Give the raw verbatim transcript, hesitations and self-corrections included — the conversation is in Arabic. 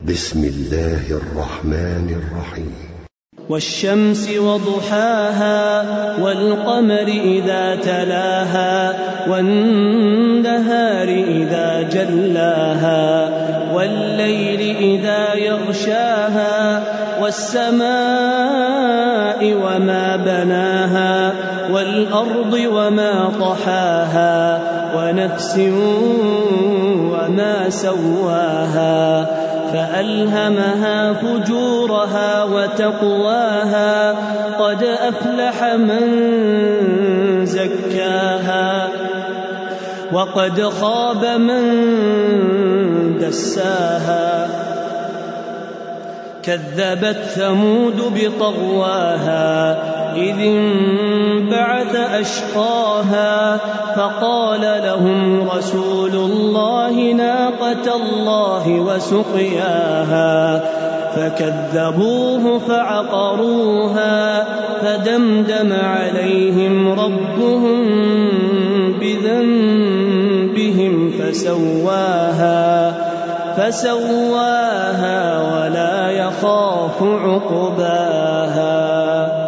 بسم الله الرحمن الرحيم. والشمس وضحاها والقمر إذا تلاها والنهار إذا جلاها والليل إذا يغشاها والسماء وما بناها والأرض وما طحاها ونفس وما سواها فألهمها فجورها وتقواها قد أفلح من زكاها وقد خاب من دساها كذبت ثمود بطغواها إذ انبعث أشقاها فقال لهم رسول الله ناقة الله وسقياها فكذبوه فعقروها فدمدم عليهم ربهم بذنبهم فسواها فسواها ولا يخاف عقباها.